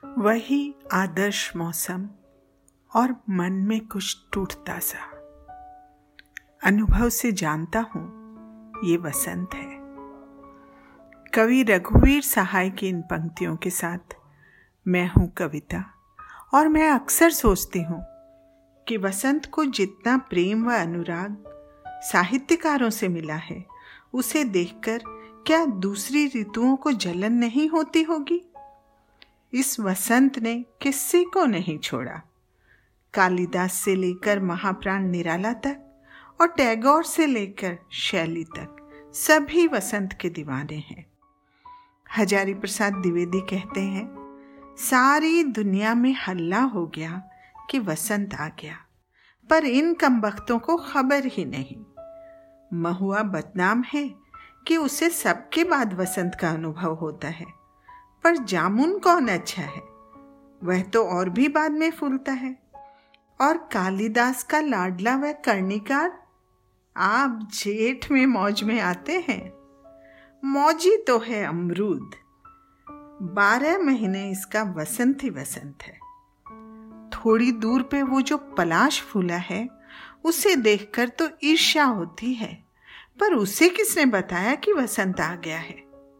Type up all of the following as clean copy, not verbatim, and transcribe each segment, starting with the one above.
वही आदर्श मौसम और मन में कुछ टूटता सा। अनुभव से जानता हूँ ये वसंत है। कवि रघुवीर सहाय की इन पंक्तियों के साथ मैं हूँ कविता, और मैं अक्सर सोचती हूँ कि वसंत को जितना प्रेम व अनुराग साहित्यकारों से मिला है, उसे देखकर क्या दूसरी ऋतुओं को जलन नहीं होती होगी? इस वसंत ने किसी को नहीं छोड़ा। कालिदास से लेकर महाप्राण निराला तक और टैगोर से लेकर शैली तक सभी वसंत के दीवाने हैं। हजारी प्रसाद द्विवेदी कहते हैं, सारी दुनिया में हल्ला हो गया कि वसंत आ गया, पर इन कमबख्तों को खबर ही नहीं। महुआ बदनाम है कि उसे सबके बाद वसंत का अनुभव होता है, पर जामुन कौन अच्छा है, वह तो और भी बाद में फूलता है। और कालिदास का लाडला व कर्णिकार आप जेठ में मौज में आते हैं। मौजी तो है अमरूद, 12 महीने इसका वसंत ही वसंत है। थोड़ी दूर पे वो जो पलाश फूला है, उसे देखकर तो ईर्ष्या होती है, पर उसे किसने बताया कि वसंत आ गया है?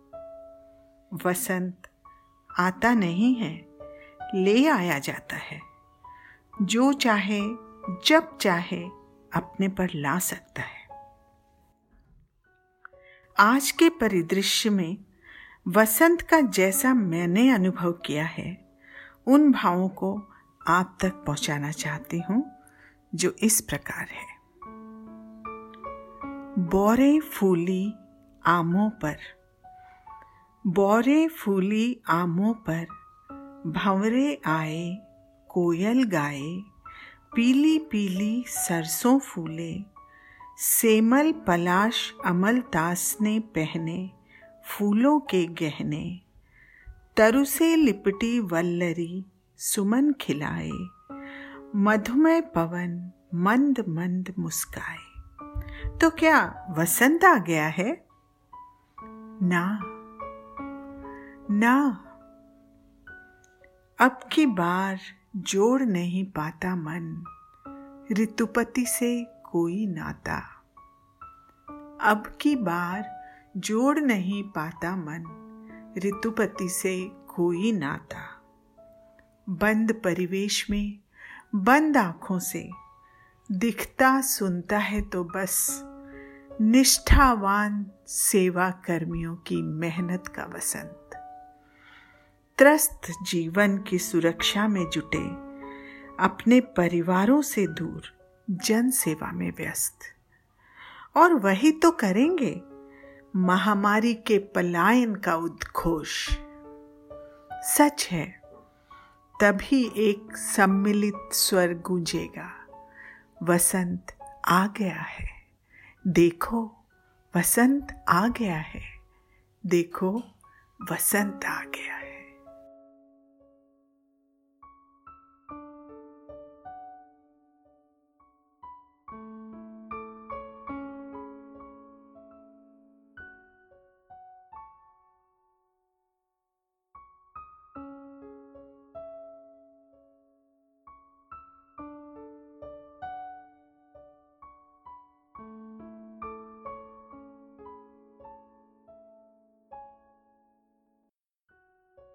वसंत आता नहीं है, ले आया जाता है। जो चाहे जब चाहे अपने पर ला सकता है। आज के परिदृश्य में वसंत का जैसा मैंने अनुभव किया है, उन भावों को आप तक पहुंचाना चाहती हूं, जो इस प्रकार है। बौरे फूली आमों पर, बौरे फूली आमों पर, भंवरे आए कोयल गाए, पीली पीली सरसों फूले, सेमल पलाश अमल तास ने पहने फूलों के गहने, तरु से लिपटी वल्लरी सुमन खिलाए, मधुमय पवन मंद मंद मुस्काए। तो क्या वसंत आ गया है? ना ना, अब की बार जोड़ नहीं पाता मन, ऋतुपति से कोई नाता। अब की बार जोड़ नहीं पाता मन, ऋतुपति से कोई नाता। बंद परिवेश में बंद आंखों से दिखता सुनता है तो बस निष्ठावान सेवा कर्मियों की मेहनत का वसंत। त्रस्त जीवन की सुरक्षा में जुटे, अपने परिवारों से दूर जन सेवा में व्यस्त। और वही तो करेंगे महामारी के पलायन का उद्घोष। सच है, तभी एक सम्मिलित स्वर गूंजेगा, वसंत आ गया है। देखो वसंत आ गया है, देखो वसंत आ गया है।